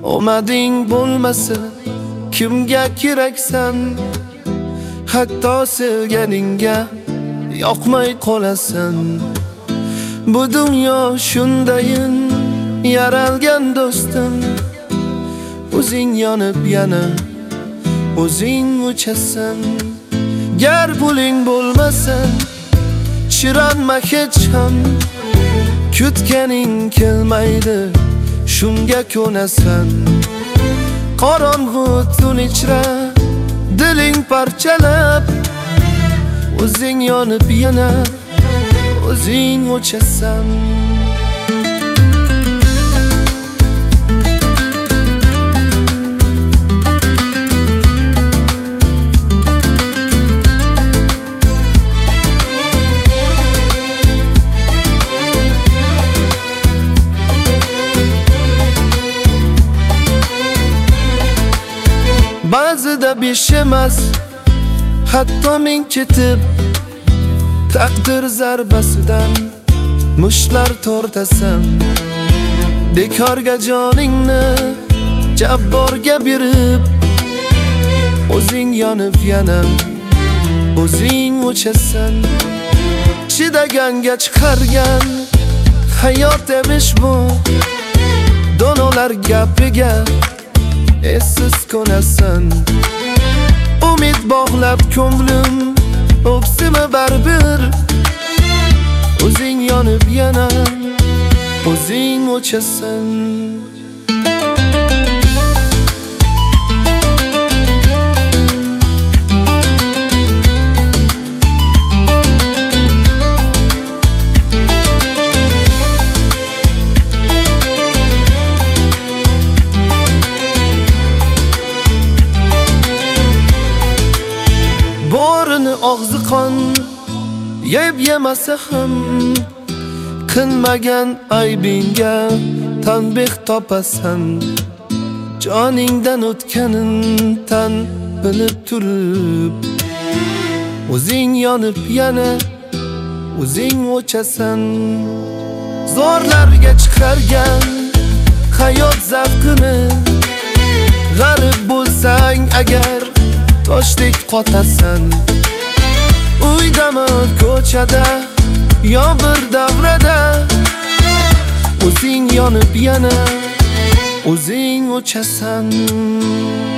omading bo'lmasa kimga keraksan? Hatto sevganingga yoqmay qolasan. Bu dunyo shundayin yaralgan do'stim, o'zing yonib yana o'zing o'chasan. Gar puling bo'lmasa chiranma hech ham, kutganing kelmaydi shunga ko'nasan. Qorong'u tun ichra diling parchalab, o'zing yonib yana o'zing o'chasan. Ba'zida besh emas, hatto ming ketib, taqdir zarbasidan mushlar tortasan. Bekorga joningni jabborga berib, o'zing yonib yana o'zing o'chasan. Chidaganga chiqargan hayot emish bu, donolar gapiga essiz ko'nasan. Umid bog'lab ko'nglim o'ksimi baribir, o'zing yonib yana o'zing o'chasan. Borini og'zi qon yeb yemasa ham, qilmagan aybingga tanbeh topasan. Joningdan o'tganin tan bilib turib, o'zing yonib yana o'zing o'chasan. Zo'rlarga chiqargan hayot zavqini, g'arib bo'lsang agar toshdek qotasan. Uydami ko'chada yo bir davrada, o'zing yonib yana o'zing o'chasan.